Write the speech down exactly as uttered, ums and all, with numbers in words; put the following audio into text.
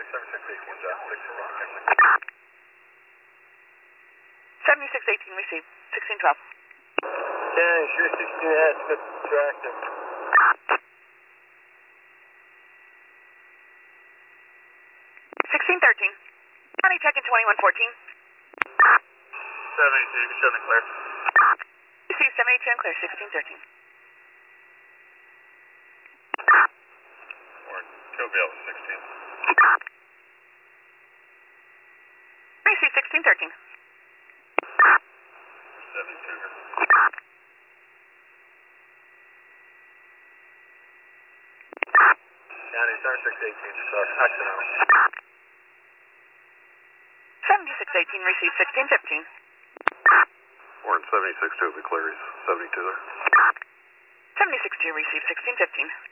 seventy-six eighteen, John, six one. seventy-six eighteen received, sixteen twelve. County, sure, sixteen ahead, Smith, tractor. sixteen thirteen. County check in twenty-one fourteen. seventy-two, show me clear. Received seventy-two and clear, sixteen thirteen. Or Cobell, sixteen. Received sixteen thirteen. seventy-two. County, seventy-six eighteen, sorry, accident. seventy-six eighteen received, sixteen fifteen. Warren, seventy-six two, be clear, he's seventy-two there. seventy-six two received, sixteen fifteen.